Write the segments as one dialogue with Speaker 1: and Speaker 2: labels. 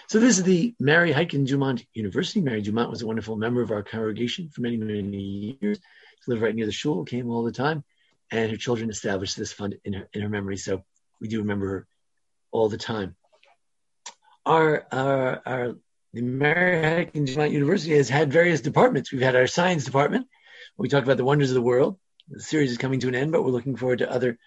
Speaker 1: So this is the Mary Heiken Dumont University. Mary Dumont was a wonderful member of our congregation for many, many years. She lived right near the shul, came all the time, and her children established this fund in her memory. So we do remember her all the time. The Mary Heiken Dumont University has had various departments. We've had our science department, where we talk about the wonders of the world. The series is coming to an end, but we're looking forward to other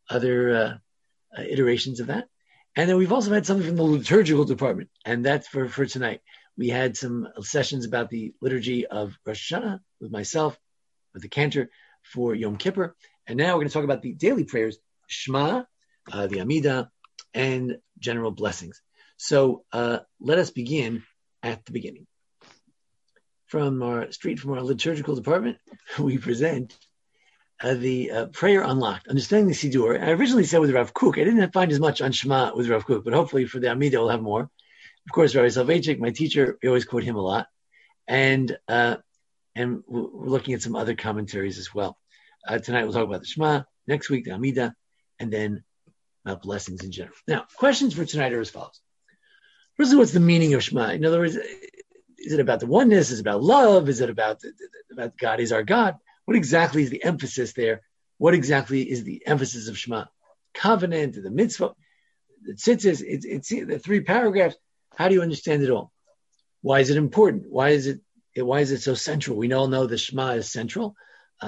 Speaker 1: iterations of that. And then we've also had something from the liturgical department, and that's for tonight. We had some sessions about the liturgy of Rosh Hashanah with myself, with the cantor for Yom Kippur. And now we're going to talk about the daily prayers, Shema, the Amidah, and general blessings. So let us begin at the beginning. From our liturgical department, we present the prayer unlocked, understanding the Siddur. I originally said with Rav Kook. I didn't find as much on Shema with Rav Kook, but hopefully for the Amidah we'll have more. Of course, Rabbi Soloveitchik, my teacher, we always quote him a lot, and we're looking at some other commentaries as well. Tonight we'll talk about the Shema. Next week the Amidah, and then about blessings in general. Now, questions for tonight are as follows. Firstly, what's the meaning of Shema? In other words, is it about the oneness? Is it about love? Is it about God is our God? What exactly is the emphasis there? What exactly is the emphasis of Shema? Covenant, the mitzvah, the tzitzis, it's the 3 paragraphs. How do you understand it all? Why is it important? Why is it so central? We all know the Shema is central.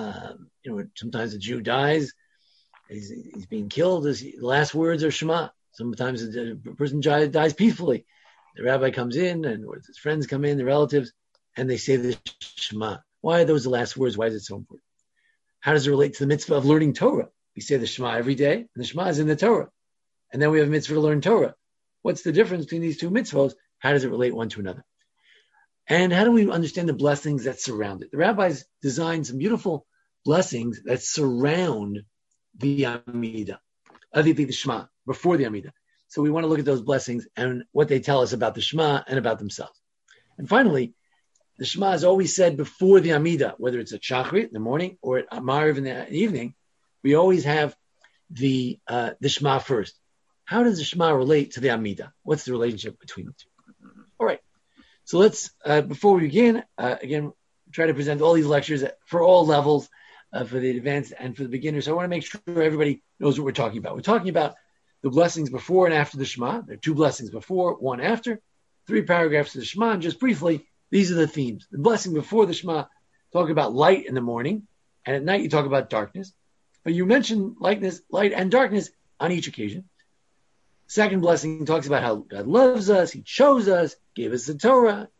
Speaker 1: Sometimes a Jew dies, he's being killed. The last words are Shema. Sometimes a person dies peacefully. The rabbi comes in, and his friends come in, the relatives, and they say the Shema. Why are those the last words? Why is it so important? How does it relate to the mitzvah of learning Torah? We say the Shema every day, and the Shema is in the Torah. And then we have a mitzvah to learn Torah. What's the difference between these 2 mitzvahs? How does it relate one to another? And how do we understand the blessings that surround it? The rabbis designed some beautiful blessings that surround the Amidah, the Shema, before the Amidah. So we want to look at those blessings and what they tell us about the Shema and about themselves. And finally, the Shema is always said before the Amidah, whether it's at Shachrit in the morning or at Ma'ariv in the evening. We always have the Shema first. How does the Shema relate to the Amidah? What's the relationship between the 2? All right. So let's, before we begin, again, try to present all these lectures for all levels, for the advanced and for the beginners. So I want to make sure everybody knows what we're talking about. We're talking about the blessings before and after the Shema. There are 2 blessings before, 1 after, 3 paragraphs of the Shema, and just briefly, these are the themes. The blessing before the Shema, talk about light in the morning, and at night you talk about darkness. But you mention light and darkness on each occasion. Second blessing talks about how God loves us, He chose us, gave us the Torah.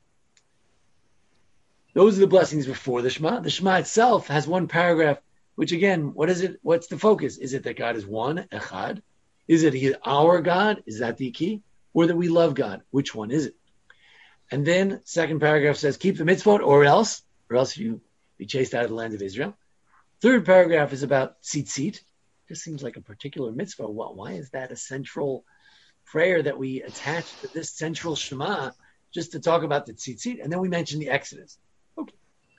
Speaker 1: Those are the blessings before the Shema. The Shema itself has 1 paragraph, which again, what is it? What's the focus? Is it that God is one, echad? Is it He our God? Is that the key? Or that we love God? Which one is it? And then second paragraph says, keep the mitzvot or else you be chased out of the land of Israel. Third paragraph is about tzitzit. This seems like a particular mitzvah. Well, why is that a central prayer that we attach to this central Shema just to talk about the tzitzit? And then we mention the Exodus. Okay.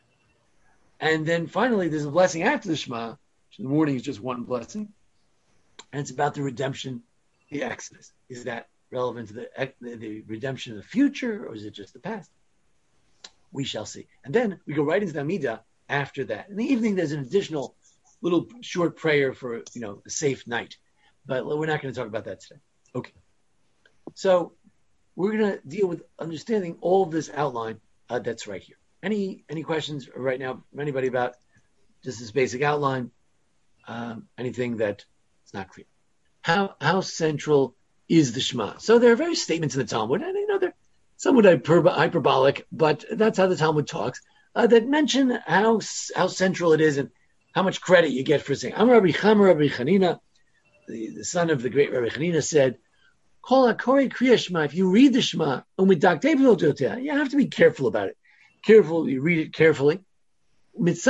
Speaker 1: And then finally, there's a blessing after the Shema, which in the morning is just 1 blessing. And it's about the redemption, the Exodus. Is that relevant to the redemption of the future, or is it just the past? We shall see. And then we go right into the Amidah after that. In the evening, there's an additional little short prayer for a safe night. But we're not going to talk about that today. Okay. So we're going to deal with understanding all of this outline that's right here. Any questions right now from anybody about just this basic outline? Anything that is not clear? How central is the Shema? So there are various statements in the Talmud, and they're somewhat hyperbolic, but that's how the Talmud talks, that mention how central it is and how much credit you get for saying. Rabbi Chanina, the son of the great Rabbi Chanina, said, Kol HaKorei Kriya Shema, if you read the Shema, you have to be careful about it. You read it carefully. If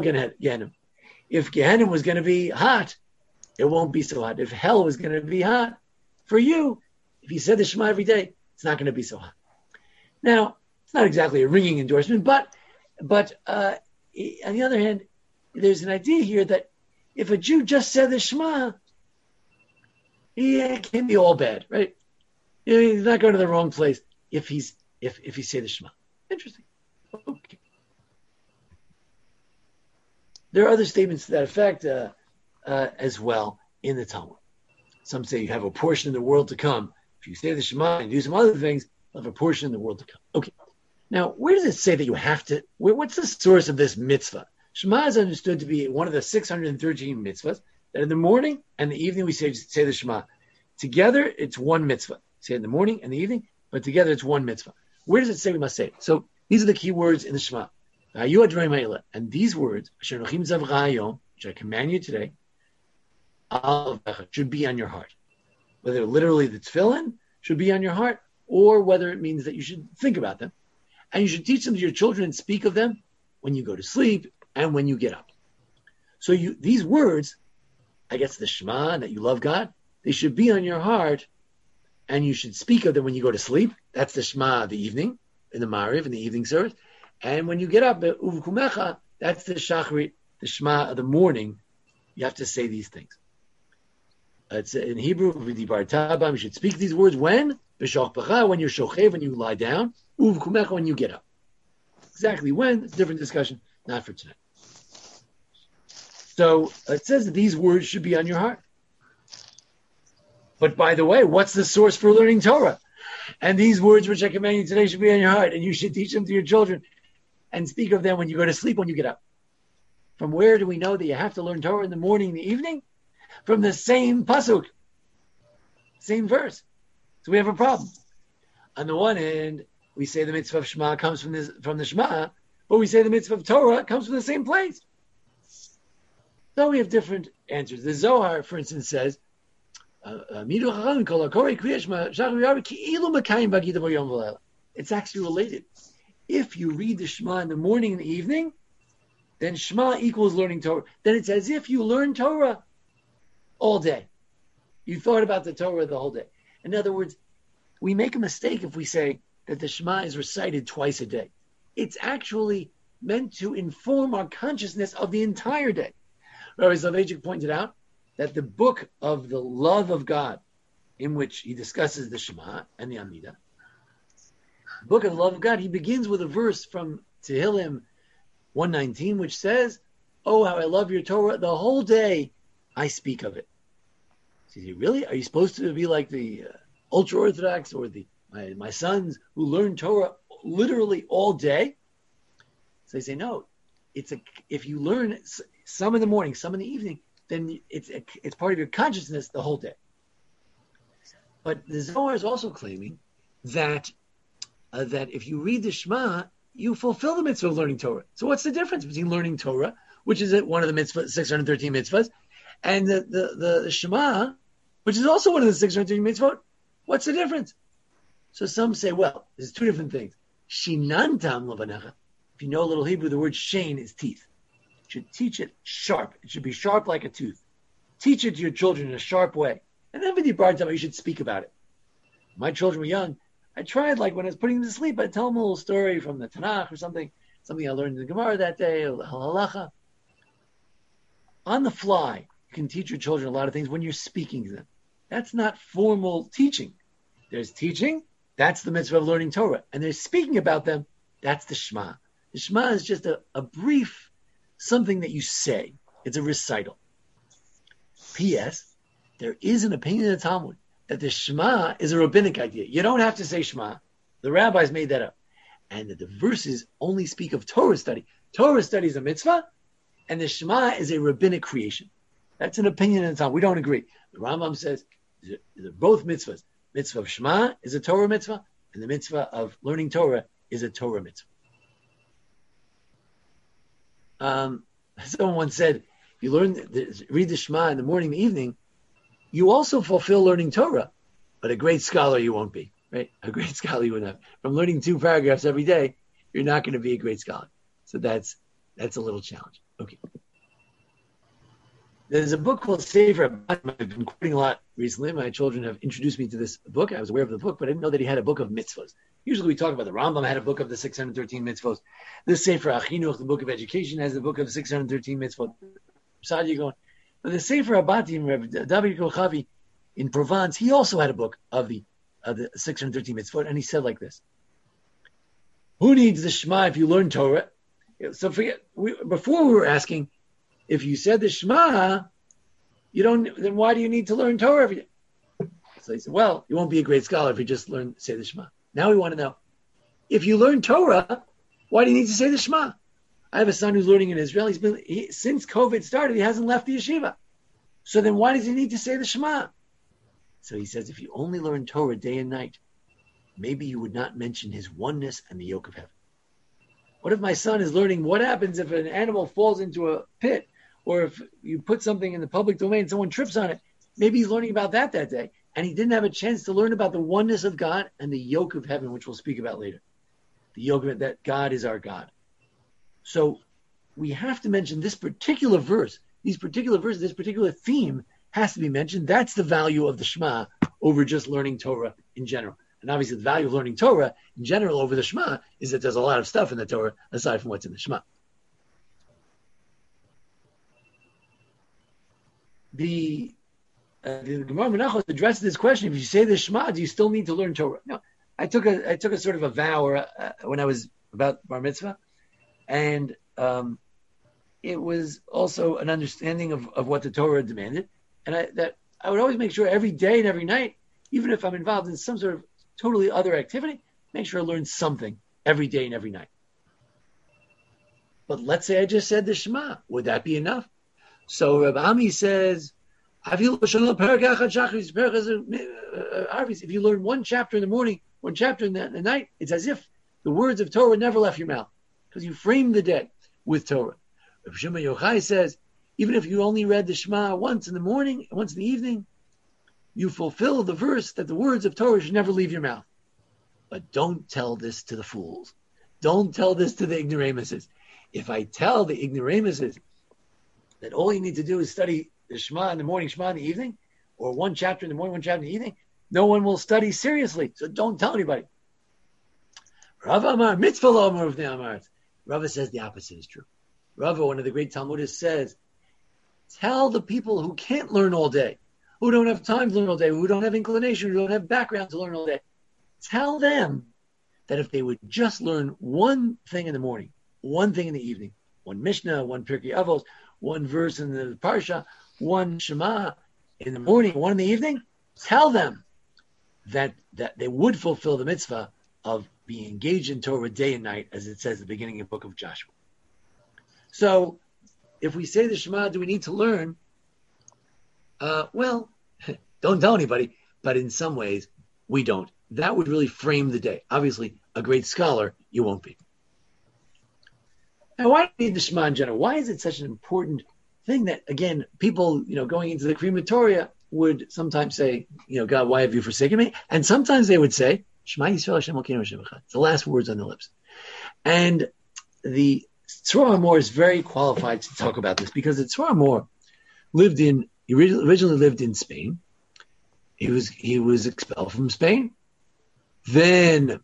Speaker 1: Gehenna was going to be hot, it won't be so hot. If hell was going to be hot, for you, if you said the Shema every day, it's not going to be so hot. Now, it's not exactly a ringing endorsement, but on the other hand, there's an idea here that if a Jew just said the Shema, it can't be all bad, right? He's not going to the wrong place. if you say the Shema. Interesting. Okay. There are other statements to that effect as well in the Talmud. Some say you have a portion in the world to come. If you say the Shema and do some other things, you'll have a portion in the world to come. Okay. Now, where does it say that you have to? What's the source of this mitzvah? Shema is understood to be one of the 613 mitzvahs that in the morning and the evening we say the Shema. Together, it's one mitzvah. Say it in the morning and the evening, but together it's one mitzvah. Where does it say we must say it? So these are the key words in the Shema. And these words, which I command you today, should be on your heart. Whether literally the tefillin should be on your heart, or whether it means that you should think about them. And you should teach them to your children and speak of them when you go to sleep and when you get up. So these words, I guess the Shema, that you love God, they should be on your heart, and you should speak of them when you go to sleep. That's the Shema of the evening, in the Mariv, in the evening service. And when you get up, Uvkumecha, that's the Shachrit, the Shema of the morning. You have to say these things. It's in Hebrew, you should speak these words when? When you're shochev, when you lie down. Uvkumecha, when you get up. Exactly when, it's a different discussion, not for tonight. So it says that these words should be on your heart. But by the way, what's the source for learning Torah? And these words which I command you today should be on your heart, and you should teach them to your children and speak of them when you go to sleep, when you get up. From where do we know that you have to learn Torah in the morning and the evening? From the same pasuk, same verse. So we have a problem. On the one hand, we say the mitzvah of Shema comes from the Shema, but we say the mitzvah of Torah comes from the same place. So we have different answers. The Zohar, for instance, says, it's actually related. If you read the Shema in the morning and the evening, then Shema equals learning Torah. Then it's as if you learn Torah all day. You thought about the Torah the whole day. In other words, we make a mistake if we say that the Shema is recited twice a day. It's actually meant to inform our consciousness of the entire day. Rabbi Soloveitchik pointed out that the book of the love of God, in which he discusses the Shema and the Amidah, the book of the love of God, he begins with a verse from Tehillim 119, which says, "Oh, how I love your Torah! The whole day I speak of it." So really? Are you supposed to be like the ultra-Orthodox or my sons who learn Torah literally all day? So they say, no. If you learn some in the morning, some in the evening, then it's part of your consciousness the whole day. But the Zohar is also claiming that if you read the Shema, you fulfill the mitzvah of learning Torah. So what's the difference between learning Torah, which is one of the mitzvah, 613 mitzvahs, and the Shema, which is also one of the 613 mitzvot? What's the difference? So some say, well, there's two different things. Shinantam lavanecha. If you know a little Hebrew, the word shein is teeth. You should teach it sharp. It should be sharp like a tooth. Teach it to your children in a sharp way. And then with your bar time, you should speak about it. My children were young. I tried, like when I was putting them to sleep, I'd tell them a little story from the Tanakh or something I learned in the Gemara that day, or the Halacha. On the fly, you can teach your children a lot of things when you're speaking to them. That's not formal teaching. There's teaching, that's the mitzvah of learning Torah. And there's speaking about them, that's the Shema. The Shema is just a brief, something that you say. It's a recital. P.S. There is an opinion in the Talmud that the Shema is a rabbinic idea. You don't have to say Shema. The rabbis made that up. And that the verses only speak of Torah study. Torah study is a mitzvah, and the Shema is a rabbinic creation. That's an opinion in the Talmud. We don't agree. The Rambam says they're both mitzvahs. Mitzvah of Shema is a Torah mitzvah, and the mitzvah of learning Torah is a Torah mitzvah. Someone once said, if you read the Shema in the morning and the evening, you also fulfill learning Torah, but a great scholar you won't be, right? A great scholar you won't have. From learning 2 paragraphs every day, you're not going to be a great scholar. So that's a little challenge. Okay. There's a book called Sefer Abatim. I've been quoting a lot recently. My children have introduced me to this book. I was aware of the book, but I didn't know that he had a book of mitzvahs. Usually we talk about the Rambam had a book of the 613 mitzvahs. This Sefer Achinuch, the book of education, has the book of 613 mitzvahs. But the Sefer Abatim, David Kochavi in Provence, he also had a book of the the 613 mitzvot, and he said like this: who needs the Shema if you learn Torah? So before we were asking, if you said the Shema, then why do you need to learn Torah every day? So he said, well, you won't be a great scholar if you just say the Shema. Now we want to know, if you learn Torah, why do you need to say the Shema? I have a son who's learning in Israel. Since COVID started, he hasn't left the yeshiva. So then why does he need to say the Shema? So he says, if you only learn Torah day and night, maybe you would not mention his oneness and the yoke of heaven. What if my son is learning what happens if an animal falls into a pit, or if you put something in the public domain, someone trips on it? Maybe he's learning about that day, and he didn't have a chance to learn about the oneness of God and the yoke of heaven, which we'll speak about later. The yoke of it, that God is our God. So we have to mention this particular verse, this particular theme has to be mentioned. That's the value of the Shema over just learning Torah in general. And obviously the value of learning Torah in general over the Shema is that there's a lot of stuff in the Torah aside from what's in the Shema. The Gemara Menachos addresses this question: if you say the Shema, do you still need to learn Torah? No. I took a sort of a vow when I was about bar mitzvah, and it was also an understanding of what the Torah demanded, and I would always make sure every day and every night, even if I'm involved in some sort of totally other activity, make sure I learn something every day and every night. But let's say I just said the Shema, would that be enough? So Rabbi Ami says, if you learn one chapter in the morning, one chapter in the night, it's as if the words of Torah never left your mouth, because you framed the day with Torah. Rabbi Shimon Yochai says, even if you only read the Shema once in the morning, once in the evening, you fulfill the verse that the words of Torah should never leave your mouth. But don't tell this to the fools. Don't tell this to the ignoramuses. If I tell the ignoramuses that all you need to do is study the Shema in the morning, Shema in the evening, or one chapter in the morning, one chapter in the evening, no one will study seriously. So don't tell anybody. Rav Amar, mitzvah lo amar of the Amar. Rava says the opposite is true. Rava, one of the great Talmudists, says, tell the people who can't learn all day, who don't have time to learn all day, who don't have inclination, who don't have background to learn all day, tell them that if they would just learn one thing in the morning, one thing in the evening, one Mishnah, one Pirkei Avos, one verse in the Parsha, one Shema in the morning, one in the evening, tell them that they would fulfill the mitzvah of being engaged in Torah day and night, as it says at the beginning of the book of Joshua. So, if we say the Shema, do we need to learn? Well, don't tell anybody, but in some ways, we don't. That would really frame the day. Obviously, a great scholar, you won't be. Now, why do we need the Shema in general? Why is it such an important thing that, again, people, going into the crematoria would sometimes say, God, why have you forsaken me? And sometimes they would say, Shema Yisrael Hashem Elokeinu Hashem Echad. It's the last words on their lips. And the Tzroa Amor is very qualified to talk about this, because the Tzroa Amor originally lived in Spain. He was expelled from Spain. Then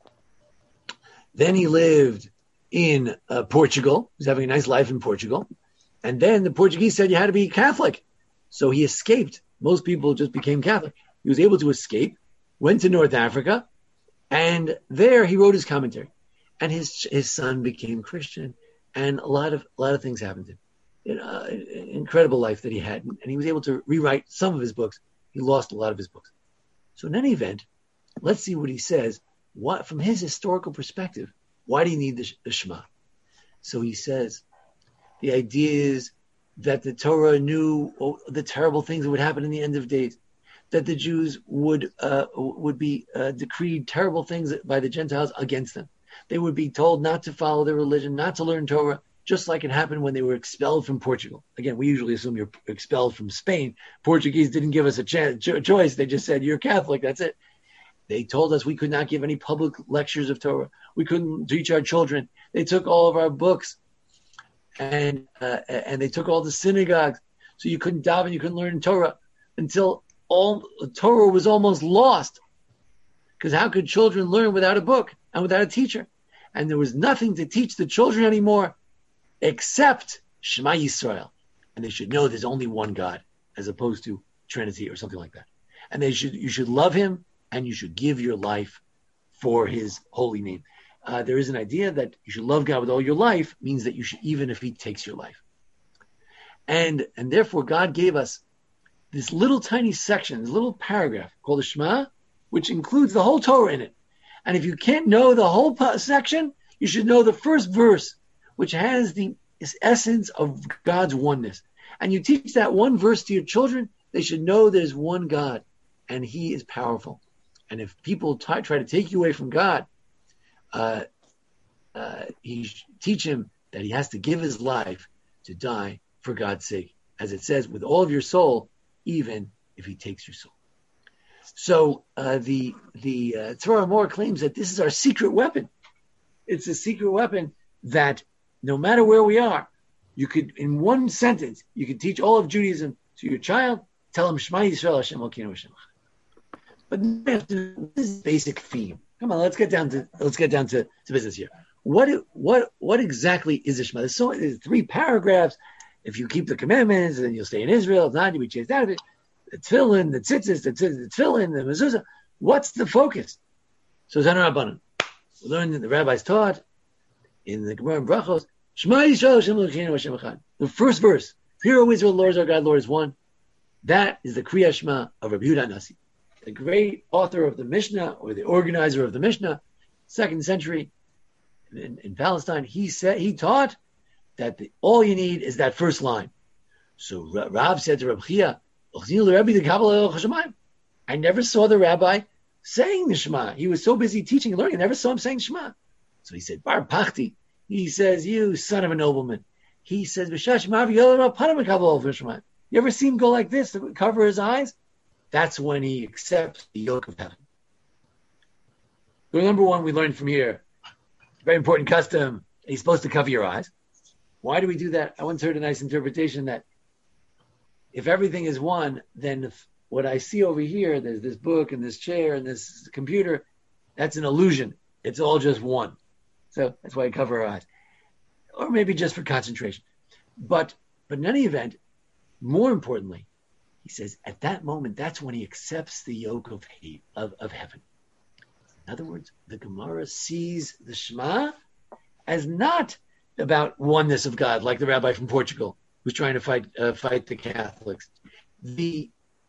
Speaker 1: he lived in Portugal. He was having a nice life in Portugal. And then the Portuguese said you had to be Catholic. So he escaped. Most people just became Catholic. He was able to escape, went to North Africa, and there he wrote his commentary. And his son became Christian, and a lot of things happened to him. An incredible life that he had, and he was able to rewrite some of his books. He lost a lot of his books. So in any event, let's see what he says. What, from his historical perspective, why do you need the Shema? So he says, the idea is that the Torah knew the terrible things that would happen in the end of days, that the Jews would be decreed terrible things by the Gentiles against them. They would be told not to follow their religion, not to learn Torah, just like it happened when they were expelled from Portugal. Again, we usually assume you're expelled from Spain. Portuguese didn't give us a choice. They just said, you're Catholic, that's it. They told us we could not give any public lectures of Torah. We couldn't teach our children. They took all of our books, and they took all the synagogues. So you couldn't daven, you couldn't learn Torah until all Torah was almost lost. Because how could children learn without a book and without a teacher? And there was nothing to teach the children anymore except Shema Yisrael. And they should know there's only one God, as opposed to Trinity or something like that. And you should love him and you should give your life for his holy name. There is an idea that you should love God with all your life, means that you should, even if he takes your life. And therefore God gave us this little tiny section, this little paragraph called the Shema, which includes the whole Torah in it. And if you can't know the whole section, you should know the first verse, which has the essence of God's oneness. And you teach that one verse to your children, they should know there's one God, and he is powerful. And if people try to take you away from God, teach him that he has to give his life to die for God's sake. As it says, with all of your soul, even if he takes your soul. So the Torah Mor claims that this is our secret weapon. It's a secret weapon that no matter where we are, you could, in one sentence, you could teach all of Judaism to your child, tell him Shema Yisrael Hashem Elokeinu Hashem Echad. But this is basic theme. Come on, let's get down to business here. What exactly is the Shema? There's 3 paragraphs. If you keep the commandments, then you'll stay in Israel. If not, you'll be chased out of it. The tefillin, the tzitzis, the tefillin, the mezuzah. What's the focus? So Zanu Rabbanan. We learned that the rabbis taught in the Gemara and Brachos, Shema Yisrael Hashem Elokeinu Hashem Echad. The first verse, Hear, O Israel, Lord is our God, Lord is one. That is the Kriya Shema of Rabbi Yehuda Nasi, the great author of the Mishnah, or the organizer of the Mishnah, 2nd century in Palestine. He taught that all you need is that first line. So Rav said to Rabbi Chia, I never saw the rabbi saying the Shema. He was so busy teaching and learning, I never saw him saying Shema. So he said, Bar Pachti. He says, you son of a nobleman. He says, you ever see him go like this to cover his eyes? That's when he accepts the yoke of heaven. So number one, we learned from here, very important custom, he's supposed to cover your eyes. Why do we do that? I once heard a nice interpretation that if everything is one, then what I see over here, there's this book and this chair and this computer, that's an illusion. It's all just one. So that's why I cover our eyes. Or maybe just for concentration. But in any event, more importantly, he says at that moment, that's when he accepts the yoke of heaven. In other words, the Gemara sees the Shema as not about oneness of God, like the rabbi from Portugal who's trying to fight the Catholics. The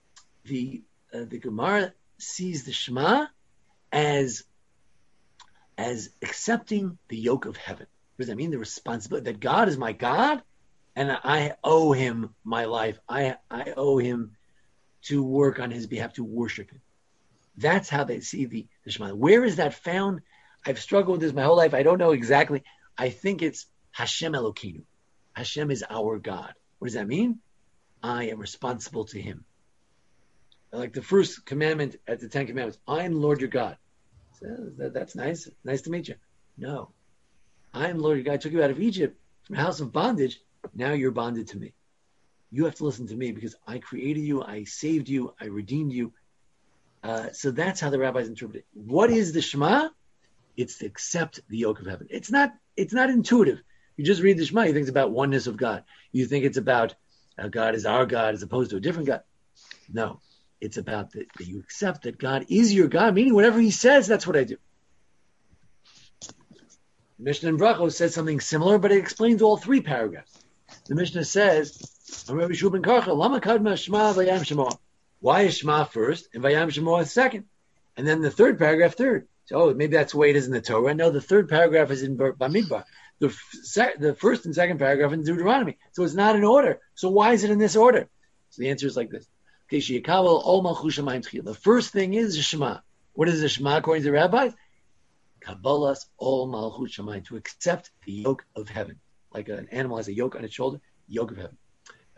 Speaker 1: Gemara sees the Shema as accepting the yoke of heaven. What does that mean? The responsibility that God is my God, and I owe him my life. I owe him to work on his behalf, to worship him. That's how they see the Shema. Where is that found? I've struggled with this my whole life. I don't know exactly. I think it's Hashem Elokeinu. Hashem is our God. What does that mean? I am responsible to him. Like the first commandment at the 10 Commandments, I am Lord your God. So that's nice. Nice to meet you. No. I am Lord your God. I took you out of Egypt from a house of bondage. Now you're bonded to me. You have to listen to me because I created you, I saved you, I redeemed you. So that's how the rabbis interpret it. What is the Shema? It's to accept the yoke of heaven. It's not intuitive. You just read the Shema, you think it's about oneness of God. You think it's about God is our God as opposed to a different God. No, it's about that you accept that God is your God, meaning whatever he says, that's what I do. The Mishnah in Brachos says something similar, but it explains all 3 paragraphs. The Mishnah says, why is Shema first and Vayam Shema second? And then the 3rd paragraph third. So maybe that's the way it is in the Torah. No, the 3rd paragraph is in Bamidbar. The 1st and 2nd paragraph in Deuteronomy. So it's not in order. So why is it in this order? So the answer is like this. The first thing is the Shema. What is the Shema according to the rabbis? Kabbalas ol malchut shamayim, to accept the yoke of heaven. Like an animal has a yoke on its shoulder, yoke of heaven.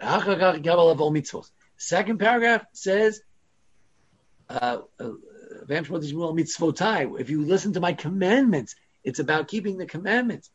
Speaker 1: 2nd paragraph says, if you listen to my commandments, it's about keeping the commandments.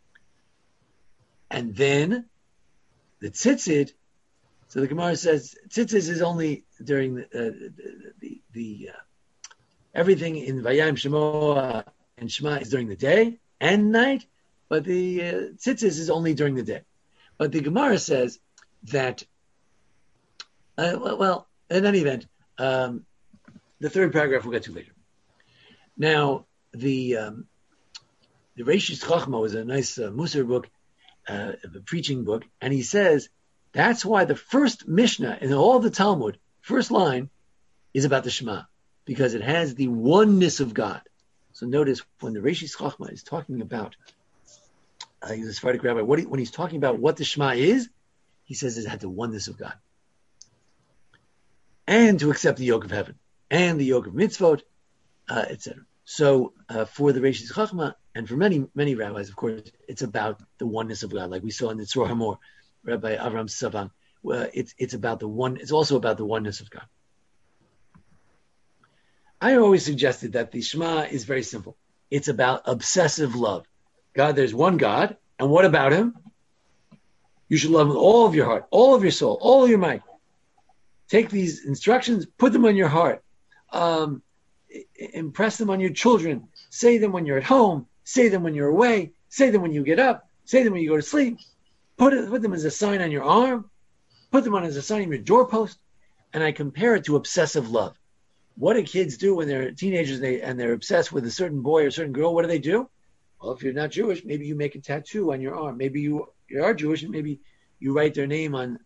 Speaker 1: And then the tzitzit, so the Gemara says tzitzit is only during the everything in Vayam Shema and Shema is during the day and night, but the tzitzit is only during the day. But the Gemara says that, in any event, The third paragraph we'll get to later. Now, the Reishis Chachma was a nice Musar book, a preaching book, and he says that's why the first Mishnah in all the Talmud, first line, is about the Shema, because it has the oneness of God. So notice when the Reishis Chachma is talking about, he's a Sephardic rabbi, when he's talking about what the Shema is, he says it had the oneness of God. And to accept the yoke of heaven, and the yoke of mitzvot, etc. So for the Reishis Chachma, and for many, many rabbis, of course, it's about the oneness of God, like we saw in the Tzror Hamor, Rabbi Avram Savan. It's about the one. It's also about the oneness of God. I always suggested that the Shema is very simple. It's about obsessive love. God, there's one God, and what about Him? You should love Him with all of your heart, all of your soul, all of your might. Take these instructions, put them on your heart. Impress them on your children. Say them when you're at home. Say them when you're away. Say them when you get up. Say them when you go to sleep. Put them as a sign on your arm. Put them on as a sign on your doorpost. And I compare it to obsessive love. What do kids do when they're teenagers and they're obsessed with a certain boy or a certain girl? What do? Well, if you're not Jewish, maybe you make a tattoo on your arm. Maybe you are Jewish, and maybe you write their name on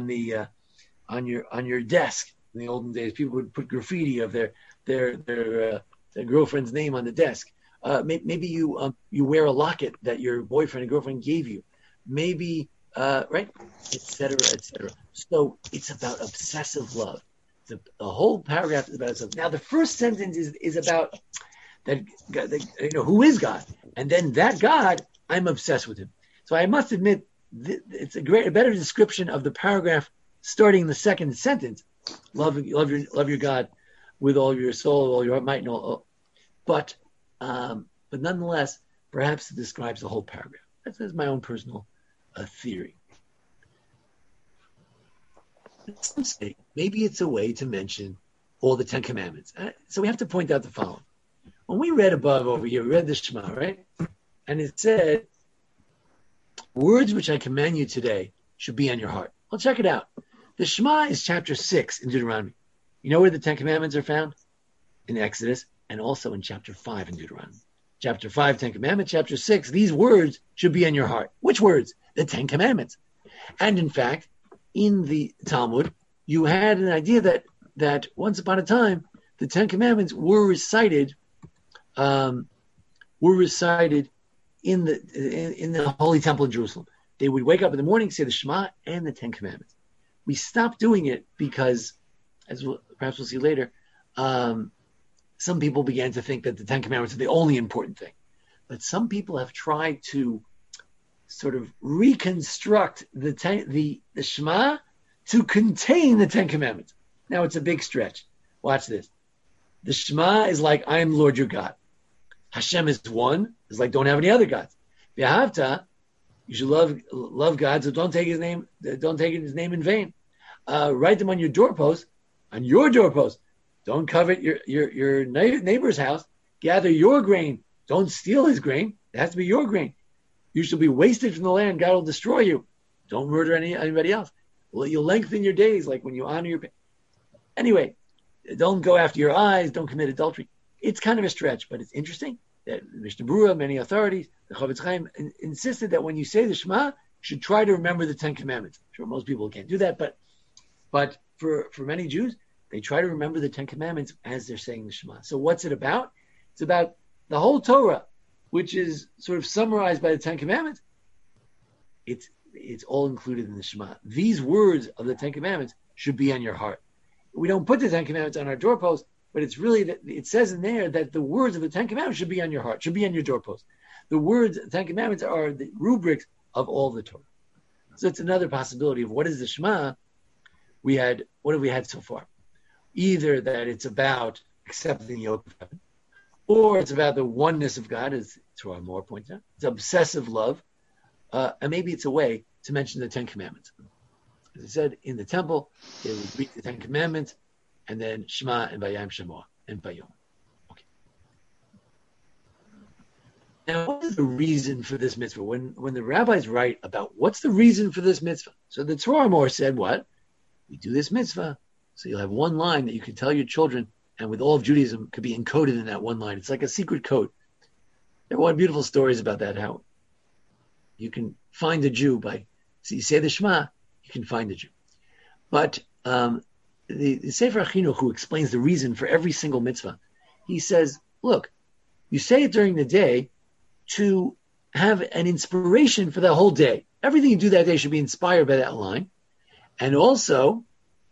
Speaker 1: your desk. In the olden days, people would put graffiti of their girlfriend's name on the desk. Maybe you wear a locket that your boyfriend and girlfriend gave you. Maybe right, etc., etc. So it's about obsessive love. The whole paragraph is about itself. Now, the first sentence is about that. Who is God, and then that God, I'm obsessed with Him. So I must admit, it's a better description of the paragraph starting the second sentence. Love your God with all your soul, all your might, and all. But nonetheless, perhaps it describes the whole paragraph. That's my own personal theory. Some say maybe it's a way to mention all the Ten Commandments. So we have to point out the following. When we read above over here, we read the Shema, right? And it said, words which I command you today should be on your heart. Well, check it out. The Shema is chapter 6 in Deuteronomy. You know where the Ten Commandments are found? In Exodus, and also in chapter 5 in Deuteronomy. Chapter 5, Ten Commandments. Chapter 6, these words should be on your heart. Which words? The Ten Commandments. And in fact, in the Talmud, you had an idea that once upon a time, the Ten Commandments were recited in the Holy Temple in Jerusalem. They would wake up in the morning, say the Shema and the Ten Commandments. We stopped doing it because, perhaps we'll see later, some people began to think that the Ten Commandments are the only important thing. But some people have tried to sort of reconstruct the Shema to contain the Ten Commandments. Now it's a big stretch. Watch this. The Shema is like, I am Lord your God. Hashem is one. It's like, don't have any other gods. V'ahavta, you should love God, so don't take his name in vain. Write them on your doorpost. Don't covet your neighbor's house. Gather your grain. Don't steal his grain. It has to be your grain. You shall be wasted from the land. God will destroy you. Don't murder anybody else. Well, you'll lengthen your days, like when you honor your parents. Anyway, don't go after your eyes. Don't commit adultery. It's kind of a stretch, but it's interesting that Mishnah Berurah, many authorities, the Chofetz Chaim insisted that when you say the Shema, you should try to remember the Ten Commandments. I'm sure most people can't do that, but for many Jews, they try to remember the Ten Commandments as they're saying the Shema. So what's it about? It's about the whole Torah, which is sort of summarized by the Ten Commandments. It's all included in the Shema. These words of the Ten Commandments should be on your heart. We don't put the Ten Commandments on our doorpost, but it's really it says in there that the words of the Ten Commandments should be on your heart, should be on your doorpost. The words of the Ten Commandments are the rubrics of all the Torah. So it's another possibility of what is the Shema. What have we had so far? Either that it's about accepting the yoke of heaven, or it's about the oneness of God, as Tzror Hamor points out. It's obsessive love, and maybe it's a way to mention the Ten Commandments. As I said, in the temple, they would read the Ten Commandments, and then Shema and Vayam Shemoah and Bayom. Okay. Now, what is the reason for this mitzvah? When the rabbis write about what's the reason for this mitzvah, so the Tzror Hamor said, what? We do this mitzvah, so you'll have one line that you can tell your children and with all of Judaism could be encoded in that one line. It's like a secret code. There are wonderful stories about that, how you can find a Jew so you say the Shema, you can find a Jew. But the Sefer HaChinuch, who explains the reason for every single mitzvah, he says, look, you say it during the day to have an inspiration for the whole day. Everything you do that day should be inspired by that line. And also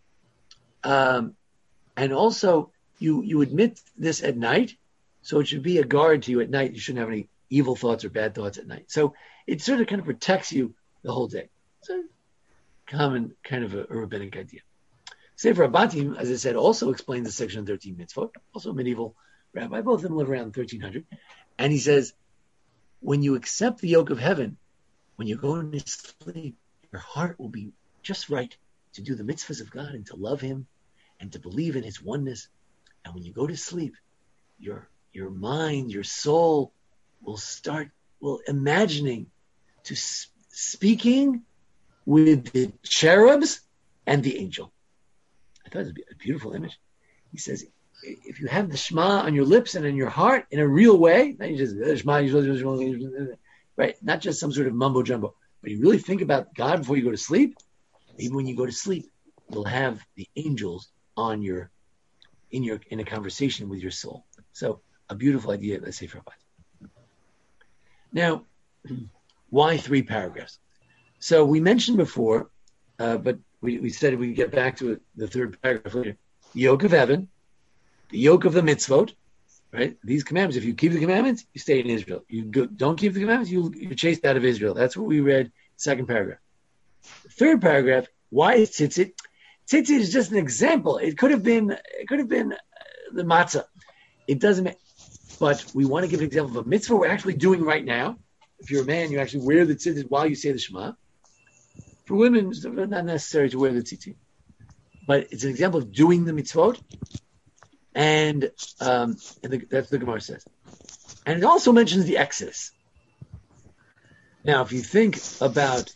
Speaker 1: you admit this at night, so it should be a guard to you at night. You shouldn't have any evil thoughts or bad thoughts at night. So it sort of kind of protects you the whole day. So common kind of a rabbinic idea. Sefer HaBatim, as I said, also explains the section 13 mitzvot, also a medieval rabbi. Both of them live around 1300. And he says, when you accept the yoke of heaven, when you go into sleep, your heart will be just right to do the mitzvahs of God and to love him and to believe in his oneness. And when you go to sleep, your mind, your soul will imagining to speaking with the cherubs and the angel. I thought it was a beautiful image. He says, if you have the Shema on your lips and in your heart in a real way, not you just Shema, right? Not just some sort of mumbo jumbo, but you really think about God before you go to sleep. Even when you go to sleep, you'll have the angels on in a conversation with your soul. So a beautiful idea, let's say, for Rabbi. Now, why 3 paragraphs? So we mentioned before, but we said we'd get back to it, the 3rd paragraph later. The yoke of heaven, the yoke of the mitzvot, right? These commandments, if you keep the commandments, you stay in Israel. Don't keep the commandments, you're chased out of Israel. That's what we read, 2nd paragraph. The 3rd paragraph, why is tzitzit? Tzitzit is just an example. It could have been the matzah. It doesn't, but we want to give an example of a mitzvah we're actually doing right now. If you're a man, you actually wear the tzitzit while you say the Shema. For women, it's not necessary to wear the tzitzit. But it's an example of doing the mitzvot. And that's what the Gemara says. And it also mentions the Exodus. Now, if you think about,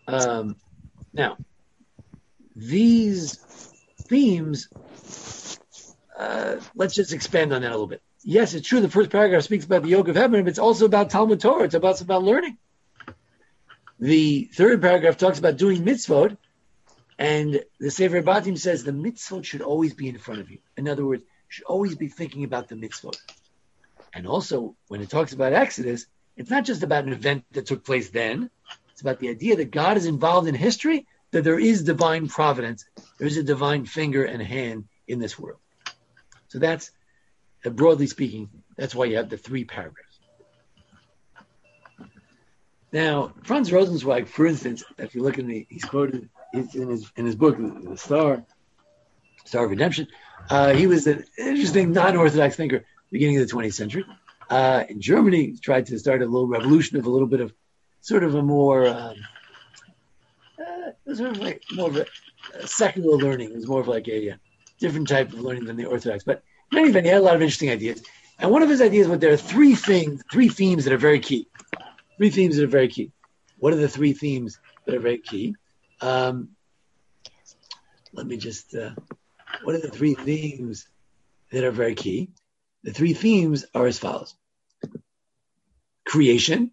Speaker 1: these themes, let's just expand on that a little bit. Yes, it's true, the 1st paragraph speaks about the yoke of heaven, but it's also about Talmud Torah. It's about learning. The 3rd paragraph talks about doing mitzvot, and the Sefer HaBatim says the mitzvot should always be in front of you. In other words, you should always be thinking about the mitzvot. And also, when it talks about Exodus, it's not just about an event that took place then. It's about the idea that God is involved in history, that there is divine providence, there is a divine finger and hand in this world. So that's, broadly speaking, that's why you have the 3 paragraphs. Now, Franz Rosenzweig, for instance, if you look he's quoted in his book, The Star of Redemption. He was an interesting non-Orthodox thinker beginning of the 20th century. In Germany, he tried to start a little revolution of a little bit of sort of a more, sort of like more of a secular learning. It was more of like a different type of learning than the Orthodox. But in any event, he had a lot of interesting ideas. And one of his ideas was there are 3 themes that are very key. 3 themes that are very key. What are the 3 themes that are very key? Let me just, what are the 3 themes that are very key? The 3 themes are as follows. Creation,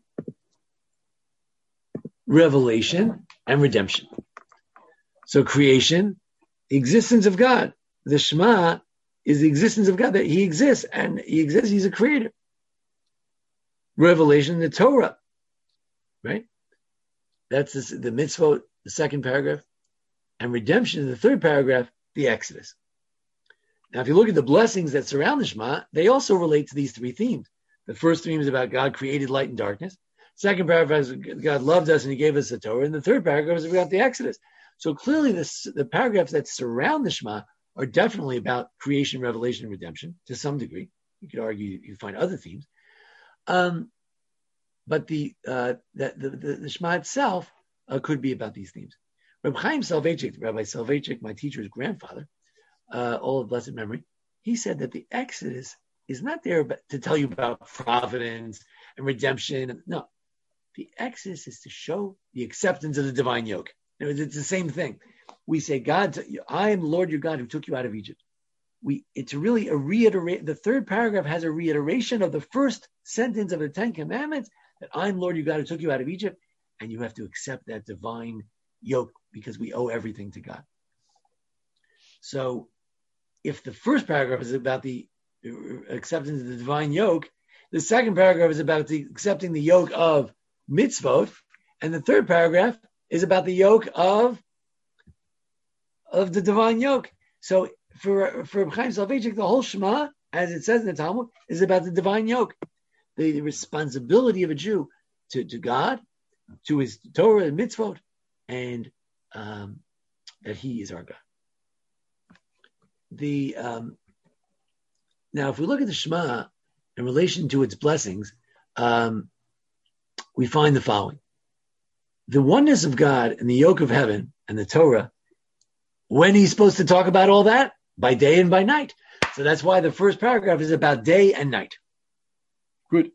Speaker 1: revelation, and redemption. So creation, the existence of God. The Shema is the existence of God, that he exists, and he exists, he's a creator. Revelation, the Torah, right? That's the mitzvot, the 2nd paragraph. And redemption, in the 3rd paragraph, the Exodus. Now, if you look at the blessings that surround the Shema, they also relate to these 3 themes. The first theme is about God created light and darkness. 2nd paragraph is God loved us and he gave us the Torah. And the 3rd paragraph is about the Exodus. So clearly the paragraphs that surround the Shema are definitely about creation, revelation, and redemption to some degree. You could argue you find other themes. But the Shema itself could be about these themes. Reb Chaim Soloveitchik, Rabbi Soloveitchik, my teacher's grandfather, all of blessed memory, he said that the Exodus is not there to tell you about providence and redemption. No, the Exodus is to show the acceptance of the divine yoke. It's the same thing. We say, God, I am the Lord your God who took you out of Egypt. it's really a reiteration. The third paragraph has a reiteration of the first sentence of the Ten Commandments, that I'm Lord your God who took you out of Egypt, and you have to accept that divine yoke because we owe everything to God. So if the first paragraph is about the acceptance of the divine yoke, the second paragraph is about accepting the yoke of mitzvot, and the third paragraph is about the yoke of the divine yoke. So for Chaim Soloveitchik, the whole Shema, as it says in the Talmud, is about the divine yoke, the responsibility of a Jew to God, to his Torah and mitzvot, and that he is our God. Now, if we look at the Shema in relation to its blessings, we find the following. The oneness of God and the yoke of heaven and the Torah, when he's supposed to talk about all that? By day and by night. So that's why the first paragraph is about day and night. Good.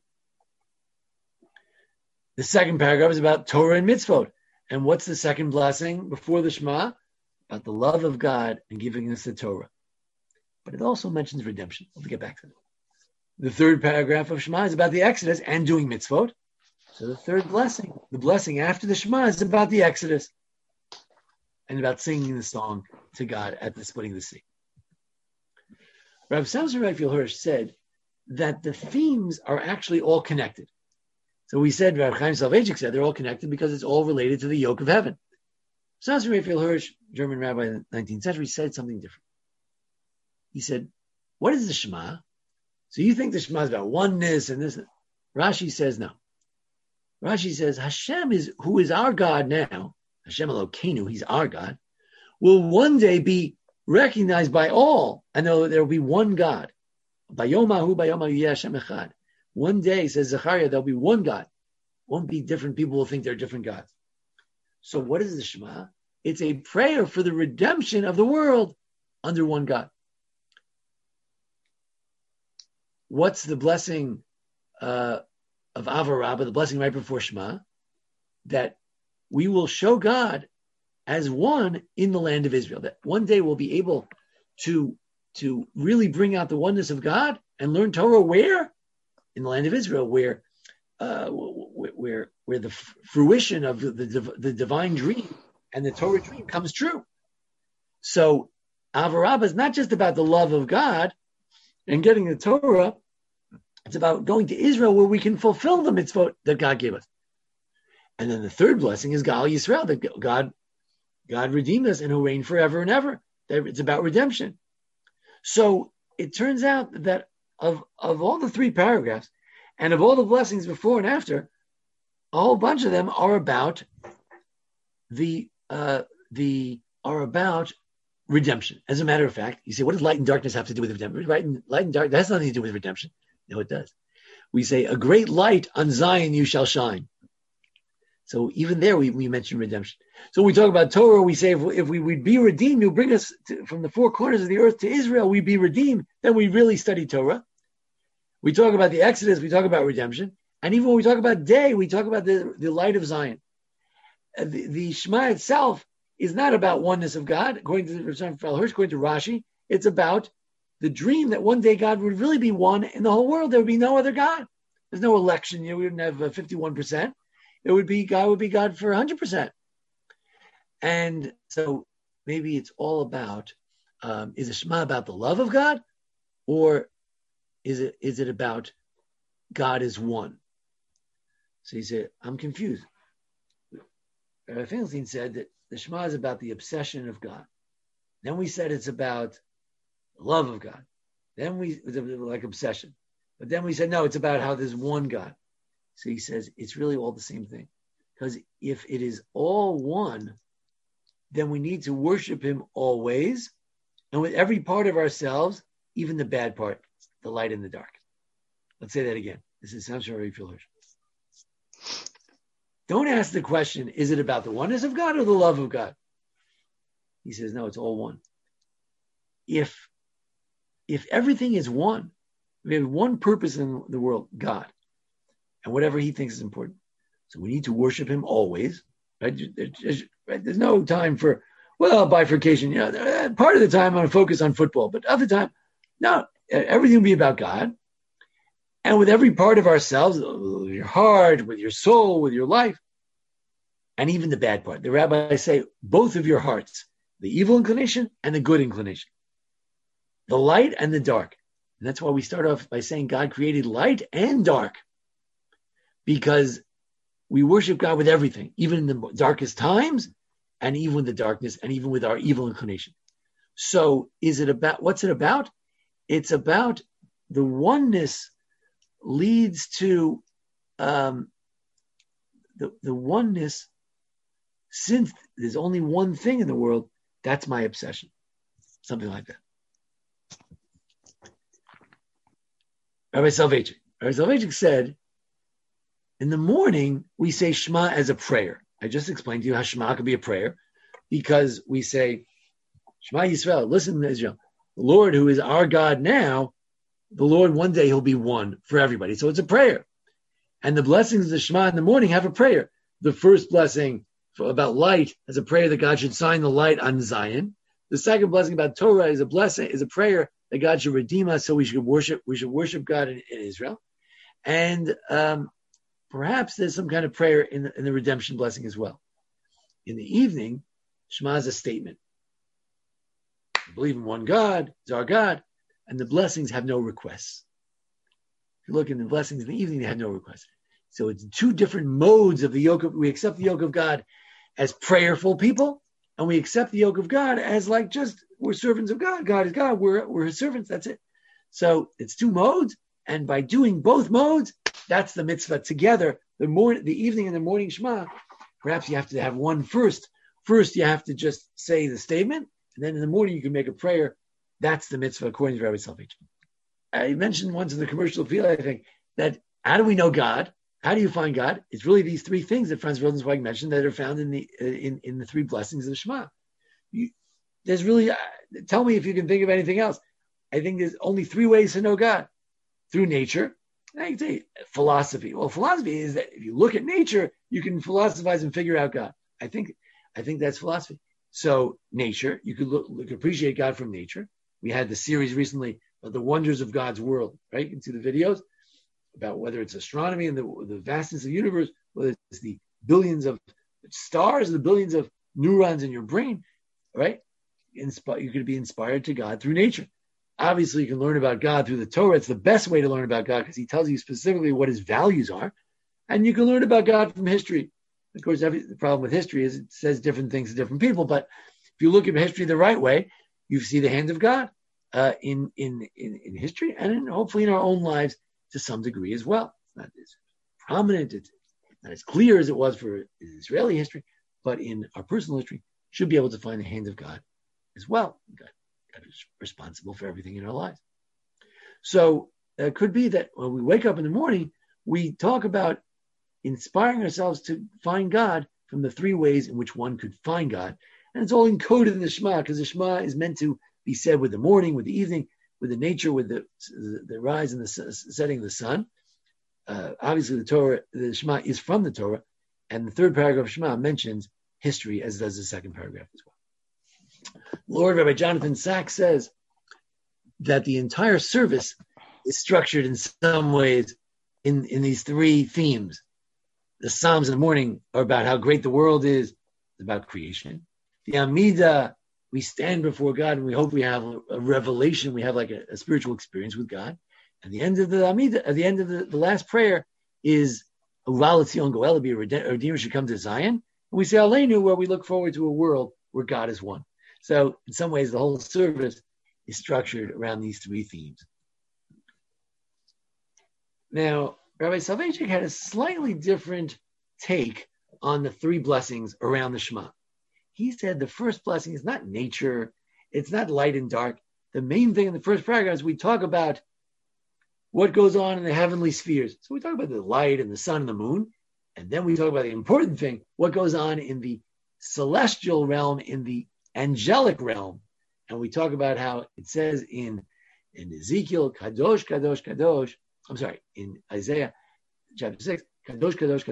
Speaker 1: The second paragraph is about Torah and mitzvot. And what's the second blessing before the Shema? About the love of God and giving us the Torah. But it also mentions redemption. We'll get back to that. The third paragraph of Shema is about the Exodus and doing mitzvot. So the third blessing, the blessing after the Shema, is about the Exodus and about singing the song to God at the splitting of the sea. Rav Samson Raphael Hirsch said that the themes are actually all connected. So we said, Rav Chaim Soloveitchik said they're all connected because it's all related to the yoke of heaven. Samson Raphael Hirsch, German rabbi in the 19th century, said something different. He said, what is the Shema? So you think the Shema is about oneness and this. Rashi says no. Rashi says Hashem who is our God now, Hashem Elokeinu, he's our God, will one day be recognized by all, and there will be one God. Bayomahu yeh Hashem echad. One day, says Zechariah, there'll be one God. Won't be different people will think they're different gods. So what is the Shema? It's a prayer for the redemption of the world under one God. What's the blessing of Ava Rabbah, the blessing right before Shema? That we will show God as one in the land of Israel. That one day we'll be able to really bring out the oneness of God and learn Torah where? In the land of Israel, where the fruition of the divine dream and the Torah dream comes true. So Ava Rabbah is not just about the love of God and getting the Torah. It's about going to Israel where we can fulfill the mitzvot that God gave us. And then the third blessing is Gal Yisrael, that God redeemed us and will reign forever and ever. It's about redemption. So it turns out that of all the three paragraphs and of all the blessings before and after, a whole bunch of them are about about redemption. As a matter of fact, you say, what does light and darkness have to do with redemption? Light and darkness, that has nothing to do with redemption. No, it does. We say, a great light on Zion you shall shine. So even there we mention redemption. So when we talk about Torah, we say if we would be redeemed, you'll bring us from the four corners of the earth to Israel, we'd be redeemed. Then we really study Torah. We talk about the Exodus, we talk about redemption. And even when we talk about day, we talk about the light of Zion. The Shema itself is not about oneness of God, according to Rashi. It's about the dream that one day God would really be one in the whole world. There would be no other God. There's no election. We wouldn't have 51%. God would be God for 100%. And so maybe it's all about, is the Shema about the love of God, or is it about God is one? So he said, I'm confused. Rabbi Finkelstein said that the Shema is about the obsession of God. Then we said it's about the love of God. Then like obsession. But then we said, no, it's about how there's one God. So he says, it's really all the same thing. Because if it is all one, then we need to worship him always. And with every part of ourselves, even the bad part, the light and the dark. Let's say that again. This is Samson Raphael Hirsch. Don't ask the question, is it about the oneness of God or the love of God? He says, no, it's all one. If everything is one, we have one purpose in the world, God, and whatever he thinks is important. So we need to worship him always. Right? There's no time for, bifurcation. Part of the time I'm going to focus on football, but other time No, everything will be about God. And with every part of ourselves, with your heart, with your soul, with your life, and even the bad part. The rabbis say both of your hearts, the evil inclination and the good inclination, the light and the dark. And that's why we start off by saying God created light and dark, because we worship God with everything, even in the darkest times, and even with the darkness, and even with our evil inclination. So what's it about? It's about the oneness leads to the oneness. Since there's only one thing in the world, that's my obsession. Something like that. Rabbi Soloveitchik said, in the morning, we say Shema as a prayer. I just explained to you how Shema could be a prayer, because we say, Shema Yisrael, listen to Israel. The Lord, who is our God now, the Lord, one day he'll be one for everybody. So it's a prayer. And the blessings of the Shema in the morning have a prayer. The first blessing about light is a prayer that God should shine the light on Zion. The second blessing about Torah is a prayer that God should redeem us, so we should worship God in Israel. And perhaps there's some kind of prayer in the redemption blessing as well. In the evening, Shema is a statement. We believe in one God, is our God, and the blessings have no requests. If you look in the blessings in the evening, they have no requests. So it's two different modes of the yoke of, we accept the yoke of God as prayerful people, and we accept the yoke of God as like just, we're servants of God. God is God, we're his servants, that's it. So it's two modes, and by doing both modes, that's the mitzvah together. The evening and the morning Shema, perhaps you have to have one first. First, you have to just say the statement, and then in the morning you can make a prayer. That's the mitzvah according to Rabbi Soloveitchik. I mentioned once in the commercial field, I think, that how do we know God? How do you find God? It's really these three things that Franz Rosenzweig mentioned that are found in the three blessings of the Shema. There's really, tell me if you can think of anything else. I think there's only three ways to know God. Through nature. I can say philosophy. Well, philosophy is that if you look at nature, you can philosophize and figure out God. I think that's philosophy. So nature, you could appreciate God from nature. We had the series recently of the wonders of God's world, right? You can see the videos about whether it's astronomy and the vastness of the universe, whether it's the billions of stars or the billions of neurons in your brain, right? You could be inspired to God through nature. Obviously, you can learn about God through the Torah. It's the best way to learn about God because he tells you specifically what his values are. And you can learn about God from history. Of course, the problem with history is it says different things to different people. But if you look at history the right way, you see the hand of God in history and hopefully in our own lives to some degree as well. It's not as prominent, it's not as clear as it was for Israeli history, but in our personal history, should be able to find the hand of God as well. God is responsible for everything in our lives. So it could be that when we wake up in the morning, we talk about inspiring ourselves to find God from the three ways in which one could find God. And it's all encoded in the Shema, because the Shema is meant to be said with the morning, with the evening, with the nature, with the rise and the setting of the sun. Obviously, the Shema is from the Torah, and the third paragraph of Shema mentions history, as does the second paragraph as well. Lord Rabbi Jonathan Sachs says that the entire service is structured in some ways in these three themes. The Psalms in the morning are about how great the world is, about creation. The Amidah, we stand before God and we hope we have a revelation, we have like a spiritual experience with God. And the end of the Amidah, at the end of the last prayer is Uval Etzion Goel, a Redeemer should come to Zion. And we say Aleinu, where we look forward to a world where God is one. So in some ways, the whole service is structured around these three themes. Now, Rabbi Soloveitchik had a slightly different take on the three blessings around the Shema. He said the first blessing is not nature, it's not light and dark. The main thing in the first paragraph is we talk about what goes on in the heavenly spheres. So we talk about the light and the sun and the moon, and then we talk about the important thing, what goes on in the celestial realm, in the angelic realm. And we talk about how it says in Ezekiel, Kadosh, Kadosh, Kadosh, in Isaiah chapter 6, Kadosh, Kadosh,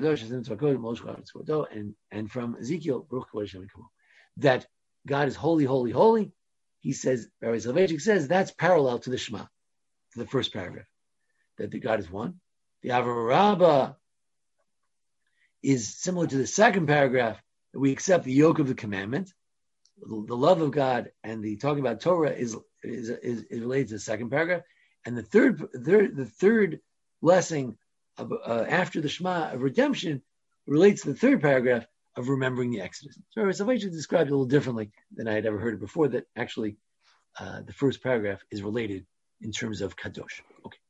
Speaker 1: Kadosh, and from Ezekiel, that God is holy, holy, holy, he says, Rabbi Soloveitchik says, that's parallel to the Shema, to the first paragraph, that the God is one. The Ava Rabbah is similar to the second paragraph, that we accept the yoke of the commandment. The love of God and the talking about Torah is related to the second paragraph. And the third blessing of, after the Shema of redemption relates to the third paragraph of remembering the Exodus. So Rabbi Soloveitchik described it a little differently than I had ever heard it before, that actually the first paragraph is related in terms of Kadosh. Okay.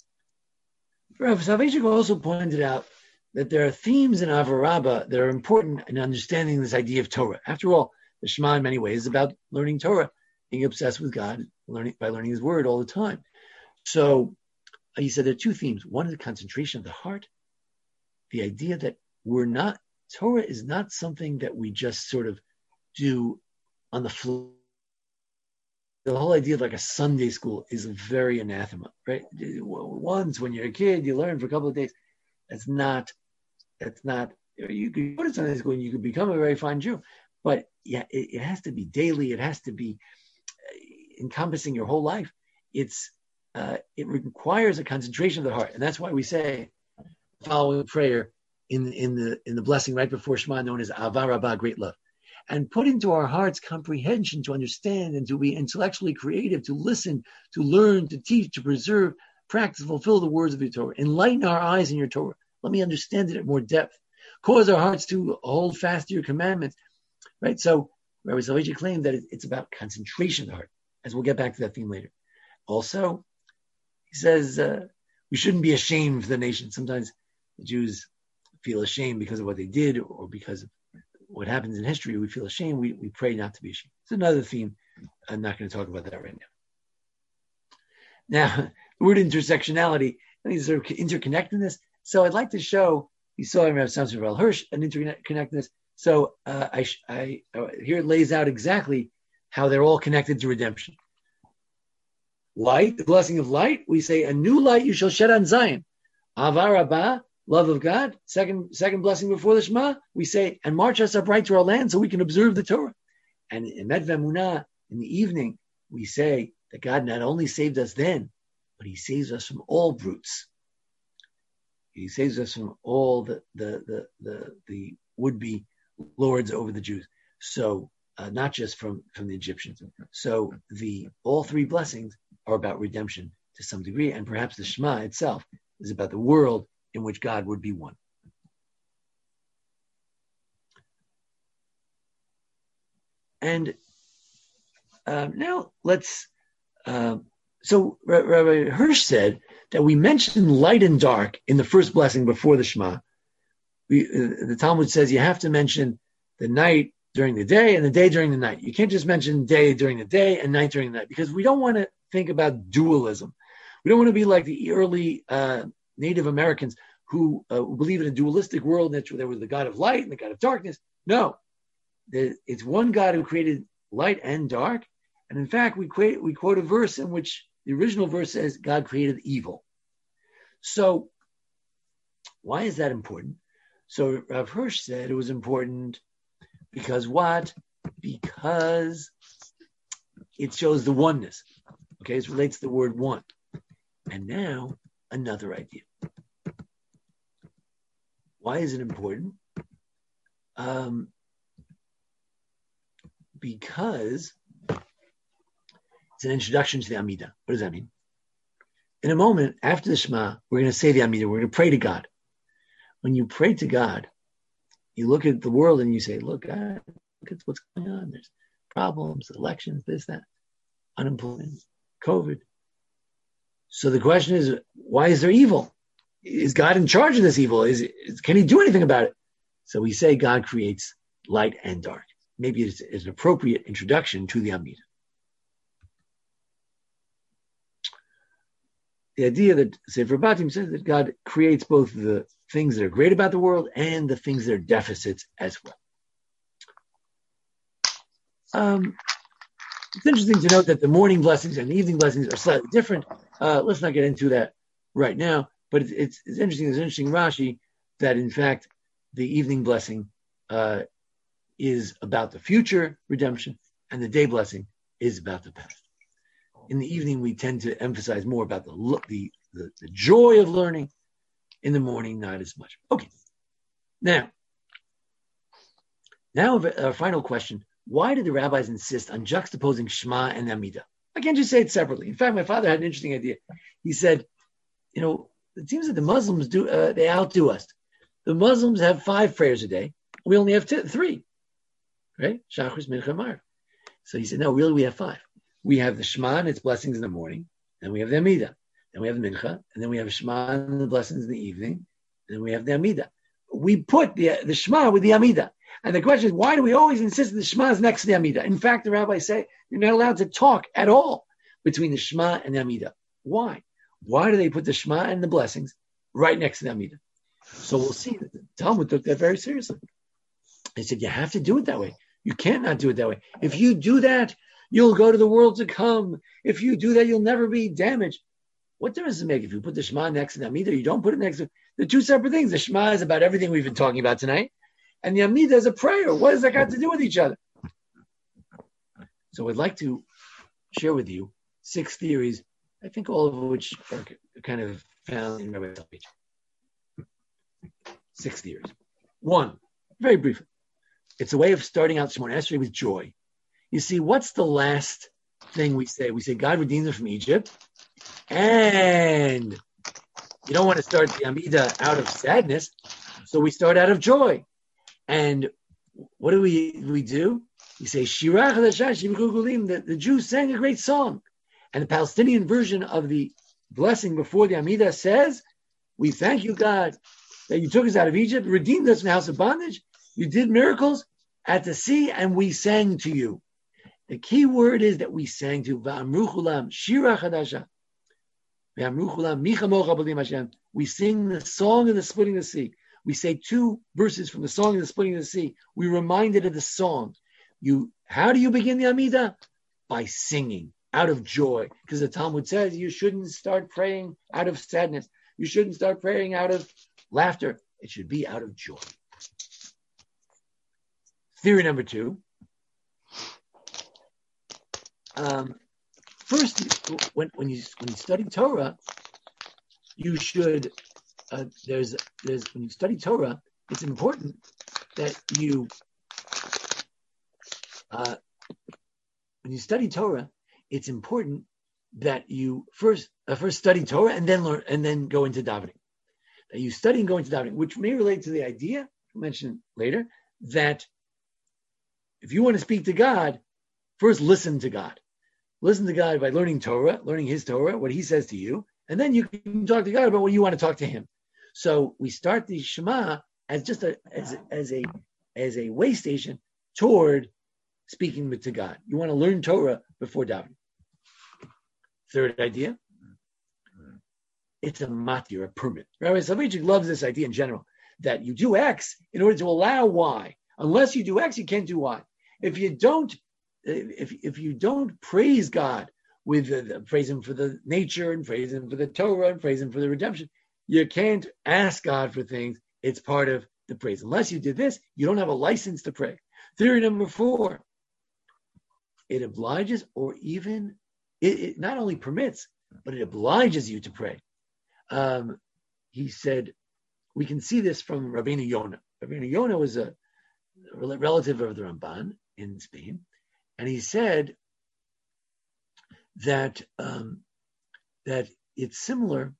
Speaker 1: Rabbi Soloveitchik also pointed out that there are themes in Ava Rabbah that are important in understanding this idea of Torah. After all, the Shema in many ways is about learning Torah, being obsessed with God, by learning His Word all the time. So he said there are two themes. One is the concentration of the heart, the idea that Torah is not something that we just sort of do on the floor. The whole idea of like a Sunday school is very anathema, right? Once when you're a kid, you learn for a couple of days. That's not, you could go to Sunday school and you could become a very fine Jew. But yeah, it has to be daily. It has to be encompassing your whole life. It requires a concentration of the heart. And that's why we say the following prayer in the blessing right before Shema, known as Ava Rabbah, great love. And put into our hearts comprehension to understand and to be intellectually creative, to listen, to learn, to teach, to preserve, practice, fulfill the words of your Torah. Enlighten our eyes in your Torah. Let me understand it at more depth. Cause our hearts to hold fast to your commandments. Right? So Rabbi Soloveitchik claimed that it's about concentration of the heart, as we'll get back to that theme later. Also, he says we shouldn't be ashamed of the nation. Sometimes the Jews feel ashamed because of what they did or because of what happens in history. We feel ashamed. We pray not to be ashamed. It's another theme. I'm not going to talk about that right now. Now, the word intersectionality, I think, is sort of interconnectedness. So I'd like to show, you saw in Rav Samson Rav Hirsch, an interconnectedness. So here it lays out exactly how they're all connected to redemption. Light, the blessing of light, we say, a new light you shall shed on Zion. Ava Rabbah, love of God. Second blessing before the Shema, we say, and march us upright to our land so we can observe the Torah. And in Med Vemunah, in the evening, we say that God not only saved us then, but He saves us from all brutes. He saves us from all the would-be lords over the Jews. So not just from the Egyptians. So all three blessings are about redemption to some degree, and perhaps the Shema itself is about the world in which God would be one. And now let's. So Rabbi Hirsch said that we mentioned light and dark in the first blessing before the Shema. The Talmud says you have to mention the night during the day and the day during the night. You can't just mention day during the day and night during the night, because we don't want to think about dualism. We don't want to be like the early Native Americans who believe in a dualistic world, that there was the God of light and the God of darkness. No, it's one God who created light and dark. And in fact, we quote a verse in which the original verse says God created evil. So why is that important? So Rav Hirsch said it was important because what? Because it shows the oneness. Okay, it relates to the word one. And now another idea. Why is it important? Because it's an introduction to the Amidah. What does that mean? In a moment, after the Shema, we're going to say the Amidah. We're going to pray to God. When you pray to God, you look at the world and you say, look, God, look at what's going on. There's problems, elections, this, that, unemployment, COVID. So the question is, why is there evil? Is God in charge of this evil? Can He do anything about it? So we say God creates light and dark. Maybe it's an appropriate introduction to the Amidah. The idea that Sefer Batim says that God creates both the things that are great about the world and the things that are deficits as well. It's interesting to note that the morning blessings and the evening blessings are slightly different. Let's not get into that right now, but it's interesting. There's an interesting Rashi that, in fact, the evening blessing is about the future redemption, and the day blessing is about the past. In the evening, we tend to emphasize more about the joy of learning. In the morning, not as much. Okay. Now our final question. Why did the rabbis insist on juxtaposing Shema and Amidah? I can't just say it separately. In fact, my father had an interesting idea. He said, it seems that the Muslims they outdo us. The Muslims have 5 prayers a day. We only have 3, right? Shachris, Mincha, Maariv. So he said, no, really we have 5. We have the Shema and its blessings in the morning. Then we have the Amidah. Then we have the Mincha. And then we have Shema and the blessings in the evening. And then we have the Amidah. We put the Shema with the Amidah. And the question is, why do we always insist that the Shema is next to the Amidah? In fact, the rabbis say you're not allowed to talk at all between the Shema and the Amidah. Why? Why do they put the Shema and the blessings right next to the Amidah? So we'll see that the Talmud took that very seriously. They said, you have to do it that way. You can't not do it that way. If you do that, you'll go to the world to come. If you do that, you'll never be damaged. What difference does it make if you put the Shema next to the Amidah? You don't put it next to the 2 separate things. The Shema is about everything we've been talking about tonight. And the Amidah is a prayer. What does that got to do with each other? So I'd like to share with you 6 theories, I think all of which are kind of found in Rabbi Soloveitchik. 6 theories. 1, very briefly. It's a way of starting out Shemona Esrei with joy. You see, what's the last thing we say? We say, God redeemed us from Egypt. And you don't want to start the Amidah out of sadness. So we start out of joy. And what do we do? We say, Shirah Chadashah, Shivchu Gulim. The Jews sang a great song. And the Palestinian version of the blessing before the Amidah says, we thank you, God, that you took us out of Egypt, redeemed us from the house of bondage. You did miracles at the sea, and we sang to you. The key word is that we sang to V'amru Chulam, Shirah Chadashah. V'amru Chulam, Micha Mocha B'lim Hashem. We sing the song of the splitting of the sea. We say 2 verses from the song of the splitting of the sea. We reminded of the song. How do you begin the Amidah? By singing out of joy. Because the Talmud says you shouldn't start praying out of sadness. You shouldn't start praying out of laughter. It should be out of joy. Theory number 2. First, when you study Torah, you should. There's when you study Torah, it's important that you when you study Torah, it's important that you first study Torah and then learn and then go into davening. That you study and go into davening, which may relate to the idea mentioned later that if you want to speak to God, first listen to God. Listen to God by learning Torah, learning His Torah, what He says to you, and then you can talk to God about what you want to talk to Him. So we start the Shema as just as a way station toward speaking to God. You want to learn Torah before davening. Third idea, it's a matir, a permit. Rabbi Soloveitchik loves this idea in general, that you do X in order to allow Y. Unless you do X, you can't do Y. If you don't praise God with praise Him for the nature and praise Him for the Torah and praise Him for the redemption, you can't ask God for things. It's part of the praise. Unless you did this, you don't have a license to pray. Theory number 4, it obliges, or even it not only permits, but it obliges you to pray. He said, we can see this from Rabbeinu Yonah. Rabbeinu Yonah was a relative of the Ramban in Spain, and he said that it's similar.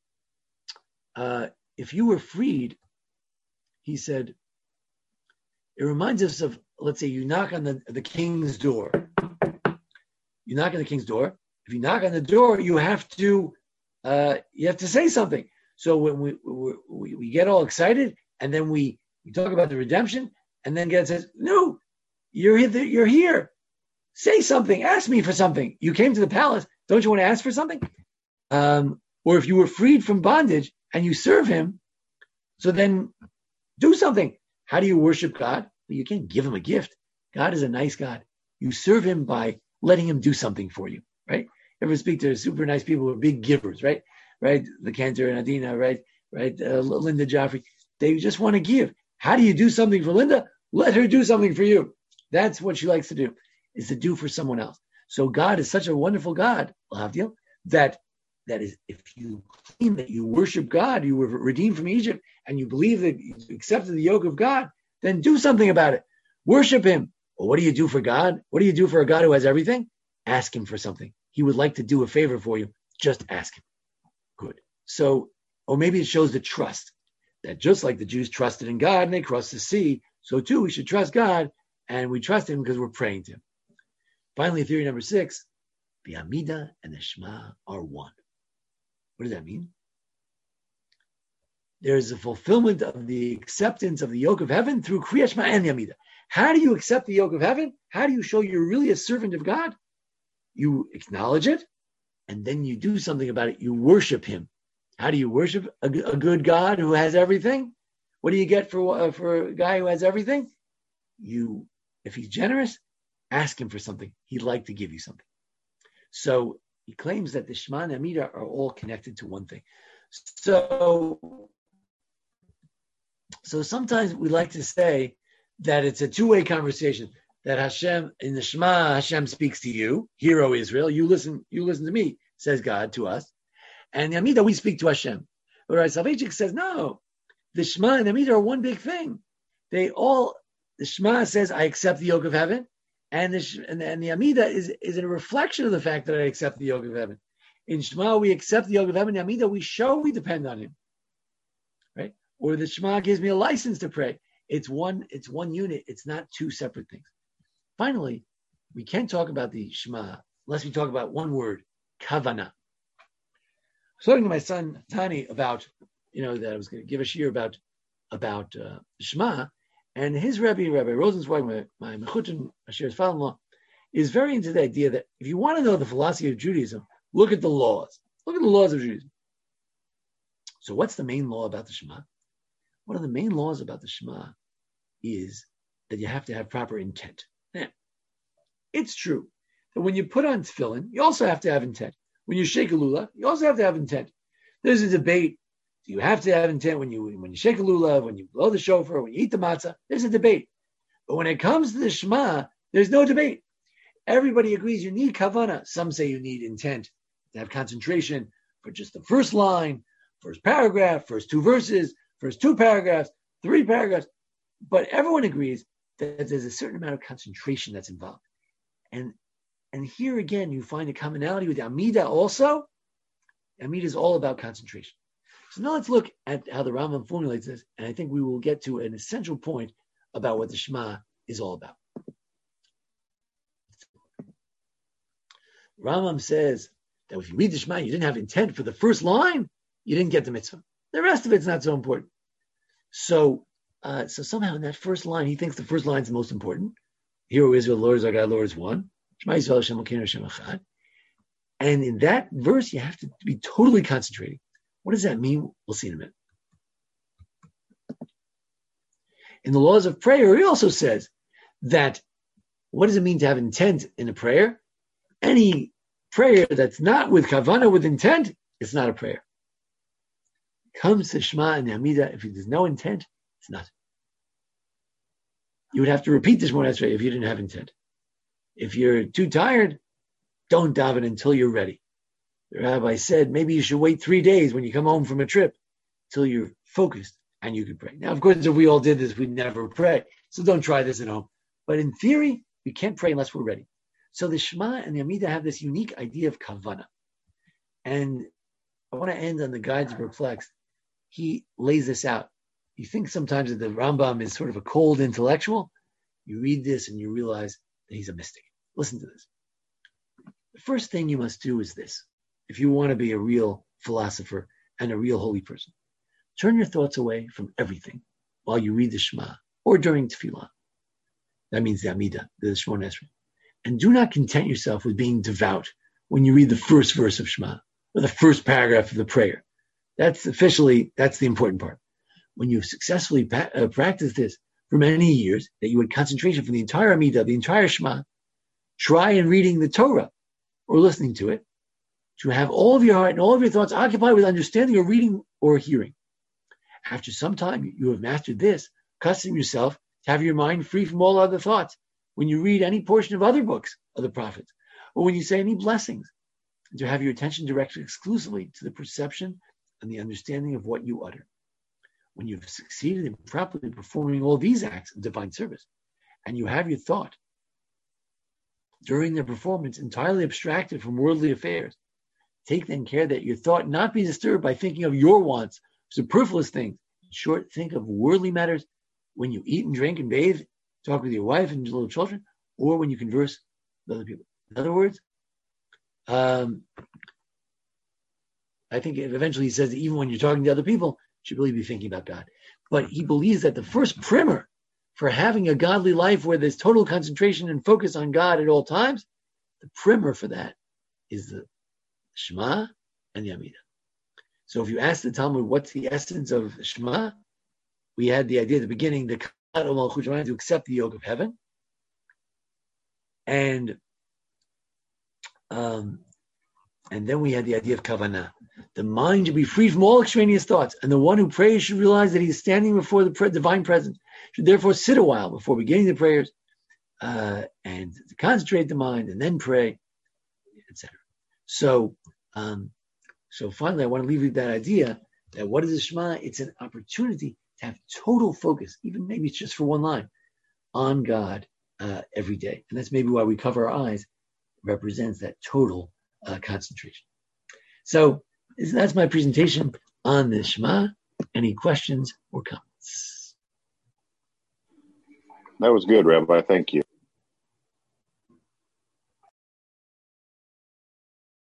Speaker 1: If you were freed, he said, it reminds us of, let's say you knock on the king's door. You knock on the king's door. If you knock on the door, you have to say something. So when we get all excited, and then we talk about the redemption, and then God says, no, you're here. Say something. Ask me for something. You came to the palace. Don't you want to ask for something? Or if you were freed from bondage and you serve Him, so then do something. How do you worship God? Well, you can't give Him a gift. God is a nice God. You serve Him by letting Him do something for you, right? Ever speak to super nice people who are big givers, right? Right? The Cantor and Adina, right? Linda Joffrey. They just want to give. How do you do something for Linda? Let her do something for you. That's what she likes to do, is to do for someone else. So God is such a wonderful God, that is, if you claim that you worship God, you were redeemed from Egypt, and you believe that you accepted the yoke of God, then do something about it. Worship Him. Well, what do you do for God? What do you do for a God who has everything? Ask Him for something. He would like to do a favor for you. Just ask Him. Good. So, or maybe it shows the trust that just like the Jews trusted in God and they crossed the sea, so too we should trust God, and we trust Him because we're praying to Him. Finally, theory number 6, the Amidah and the Shema are one. What does that mean? There is a fulfillment of the acceptance of the yoke of heaven through Kriyat Shema and the Amidah. How do you accept the yoke of heaven? How do you show you're really a servant of God? You acknowledge it, and then you do something about it. You worship Him. How do you worship a good God who has everything? What do you get for a guy who has everything? If he's generous, ask Him for something. He'd like to give you something. So he claims that the Shema and Amidah are all connected to one thing. So sometimes we like to say that it's a two-way conversation, that Hashem, in the Shema, Hashem speaks to you, hear, O Israel, you listen to me, says God to us. And the Amidah, we speak to Hashem. But Rav Soloveitchik says, no, the Shema and the Amidah are one big thing. The Shema says, I accept the yoke of heaven. And the Amidah is a reflection of the fact that I accept the yoke of heaven. In Shema, we accept the yoke of heaven. In Amidah, we show we depend on Him. Right? Or the Shema gives me a license to pray. It's one unit. It's not two separate things. Finally, we can't talk about the Shema unless we talk about one word, kavanah. I was talking to my son Tani about, that I was going to give a shiur about Shema, and his Rabbi Rosenzweig, my mechutin, Asher's father-in-law, is very into the idea that if you want to know the philosophy of Judaism, look at the laws. Look at the laws of Judaism. So what's the main law about the Shema? One of the main laws about the Shema is that you have to have proper intent. Now, it's true that when you put on tefillin, you also have to have intent. When you shake a lulav, you also have to have intent. There's a debate. Do you have to have intent when you shake a lulav, when you blow the shofar, when you eat the matzah? There's a debate. But when it comes to the Shema, there's no debate. Everybody agrees you need kavanah. Some say you need intent to have concentration for just the first line, first paragraph, first two verses, first two paragraphs, three paragraphs. But everyone agrees that there's a certain amount of concentration that's involved. And here again, you find a commonality with the Amidah also. Amidah is all about concentration. So now let's look at how the Rambam formulates this, and I think we will get to an essential point about what the Shema is all about. Rambam says that if you read the Shema, you didn't have intent for the first line, you didn't get the mitzvah. The rest of it's not so important. So somehow in that first line, he thinks the first line is the most important. Hear, O Israel, Lord is our God, Lord is one. Shema Yisrael, Hashem Elokeinu, Hashem Echad. And in that verse, you have to be totally concentrating. What does that mean? We'll see in a minute. In the laws of prayer, he also says that what does it mean to have intent in a prayer? Any prayer that's not with kavanah, with intent, it's not a prayer. It comes to Shema and the Amidah, if there's no intent, it's not. You would have to repeat this Shemona Esrei if you didn't have intent. If you're too tired, don't daven until you're ready. The rabbi said maybe you should wait 3 days when you come home from a trip till you're focused and you can pray. Now, of course, if we all did this, we'd never pray. So don't try this at home. But in theory, we can't pray unless we're ready. So the Shema and the Amidah have this unique idea of kavanah. And I want to end on the Guides of Reflex. He lays this out. You think sometimes that the Rambam is sort of a cold intellectual. You read this and you realize that he's a mystic. Listen to this. The first thing you must do is this. If you want to be a real philosopher and a real holy person, turn your thoughts away from everything while you read the Shema or during Tefillah. That means the Amidah, the Shemona Esrei. And do not content yourself with being devout when you read the first verse of Shema or the first paragraph of the prayer. That's the important part. When you've successfully practiced this for many years, that you had concentration for the entire Amidah, the entire Shema, try in reading the Torah or listening to it, to have all of your heart and all of your thoughts occupied with understanding or reading or hearing. After some time, you have mastered this. Accustom yourself to have your mind free from all other thoughts when you read any portion of other books of the prophets, or when you say any blessings, and to have your attention directed exclusively to the perception and the understanding of what you utter. When you've succeeded in properly performing all these acts of divine service, and you have your thought during their performance entirely abstracted from worldly affairs, take then care that your thought not be disturbed by thinking of your wants, superfluous things. In short, think of worldly matters when you eat and drink and bathe, talk with your wife and your little children, or when you converse with other people. In other words, I think eventually he says that even when you're talking to other people, you should really be thinking about God. But he believes that the first primer for having a godly life where there's total concentration and focus on God at all times, the primer for that is the Shema and the Amidah. So if you ask the Talmud what's the essence of Shema, we had the idea at the beginning, to accept the yoke of heaven. And then we had the idea of kavanah. The mind should be free from all extraneous thoughts, and the one who prays should realize that he is standing before the divine presence, should therefore sit a while before beginning the prayers, and to concentrate the mind, and then pray, etc. So finally, I want to leave you with that idea that what is the Shema? It's an opportunity to have total focus, even maybe it's just for one line, on God every day. And that's maybe why we cover our eyes, represents that total concentration. So that's my presentation on the Shema. Any questions or comments?
Speaker 2: That was good, Rabbi. Thank you.